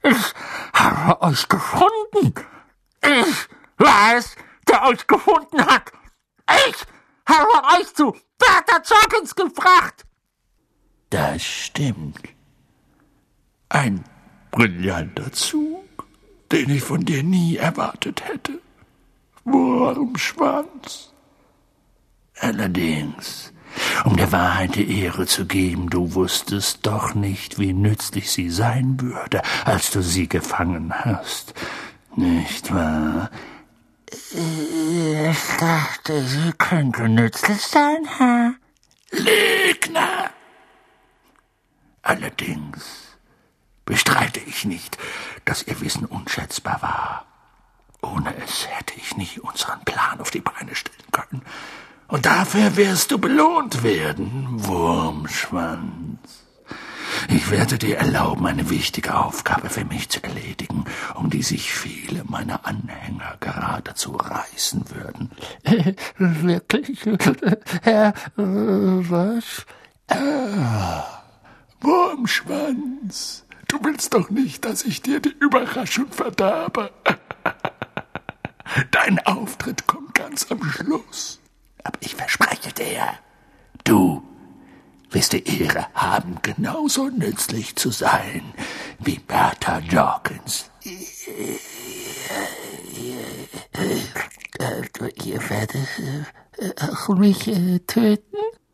Ich habe euch gefunden. Ich war es, der euch gefunden hat. Ich habe euch zu Bertha Jorkins gebracht. Das stimmt. Ein brillanter Zug, den ich von dir nie erwartet hätte. Wurmschwanz. Allerdings, um der Wahrheit die Ehre zu geben, du wusstest doch nicht, wie nützlich sie sein würde, als du sie gefangen hast. Nicht wahr? Ich dachte, sie könnte nützlich sein, Herr. Lügner! Allerdings bestreite ich nicht, dass ihr Wissen unschätzbar war. Ohne es hätte ich nie unseren Plan auf die Beine stellen können. Und dafür wirst du belohnt werden, Wurmschwanz. Ich werde dir erlauben, eine wichtige Aufgabe für mich zu erledigen, um die sich viele meiner Anhänger geradezu reißen würden. Wirklich? Herr, was? Wurmschwanz, du willst doch nicht, dass ich dir die Überraschung verderbe. Dein Auftritt kommt ganz am Schluss. Aber ich verspreche dir, du wirst die Ehre haben, genauso nützlich zu sein wie Bertha Jorkins. Ihr werdet mich töten?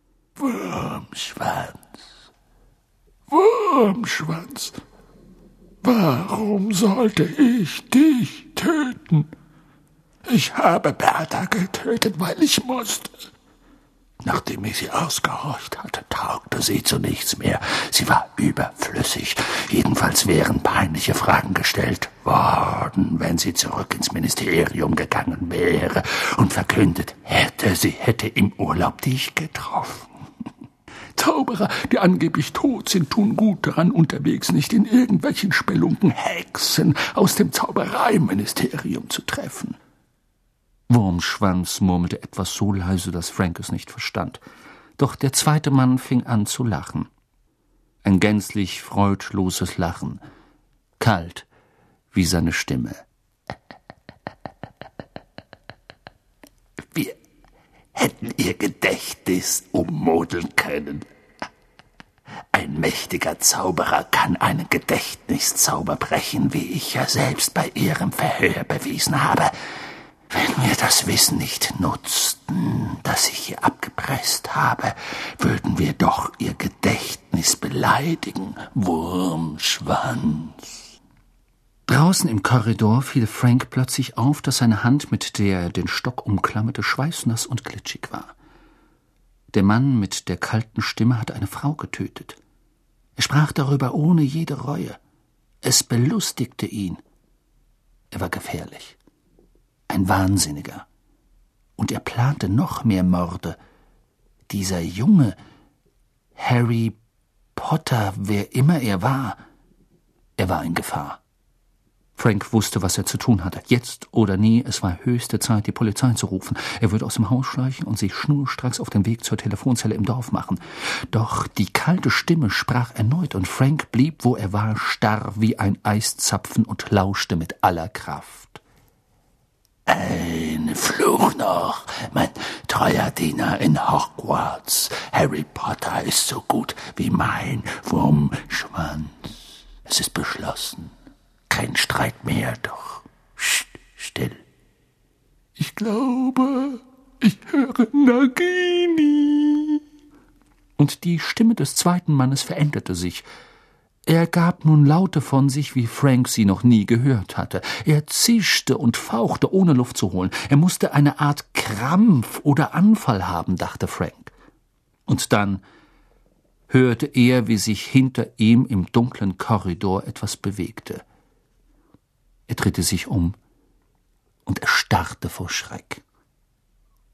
Wurmschwanz, warum sollte ich dich töten? Ich habe Bertha getötet, weil ich musste. Nachdem ich sie ausgehorcht hatte, taugte sie zu nichts mehr. Sie war überflüssig. Jedenfalls wären peinliche Fragen gestellt worden, wenn sie zurück ins Ministerium gegangen wäre und verkündet hätte, sie hätte im Urlaub dich getroffen. Zauberer, die angeblich tot sind, tun gut daran, unterwegs nicht in irgendwelchen Spelunken Hexen aus dem Zaubereiministerium zu treffen. Wurmschwanz murmelte etwas so leise, dass Frank es nicht verstand. Doch der zweite Mann fing an zu lachen. Ein gänzlich freudloses Lachen, kalt wie seine Stimme. Wir hätten ihr Gedächtnis ummodeln können. Ein mächtiger Zauberer kann einen Gedächtniszauber brechen, wie ich ja selbst bei ihrem Verhör bewiesen habe. Wenn wir das Wissen nicht nutzten, das ich ihr abgepresst habe, würden wir doch ihr Gedächtnis beleidigen, Wurmschwanz. Draußen im Korridor fiel Frank plötzlich auf, dass seine Hand, mit der er den Stock umklammerte, schweißnass und glitschig war. Der Mann mit der kalten Stimme hatte eine Frau getötet. Er sprach darüber ohne jede Reue. Es belustigte ihn. Er war gefährlich. Ein Wahnsinniger. Und er plante noch mehr Morde. Dieser Junge, Harry Potter, wer immer er war in Gefahr. Frank wusste, was er zu tun hatte. Jetzt oder nie, es war höchste Zeit, die Polizei zu rufen. Er würde aus dem Haus schleichen und sich schnurstracks auf den Weg zur Telefonzelle im Dorf machen. Doch die kalte Stimme sprach erneut und Frank blieb, wo er war, starr wie ein Eiszapfen und lauschte mit aller Kraft. Ein Fluch noch, mein treuer Diener in Hogwarts. Harry Potter ist so gut wie mein Wurmschwanz. Es ist beschlossen. Kein Streit mehr, doch still. Ich glaube, ich höre Nagini. Und die Stimme des zweiten Mannes veränderte sich. Er gab nun Laute von sich, wie Frank sie noch nie gehört hatte. Er zischte und fauchte, ohne Luft zu holen. Er musste eine Art Krampf oder Anfall haben, dachte Frank. Und dann hörte er, wie sich hinter ihm im dunklen Korridor etwas bewegte. Er drehte sich um und erstarrte vor Schreck.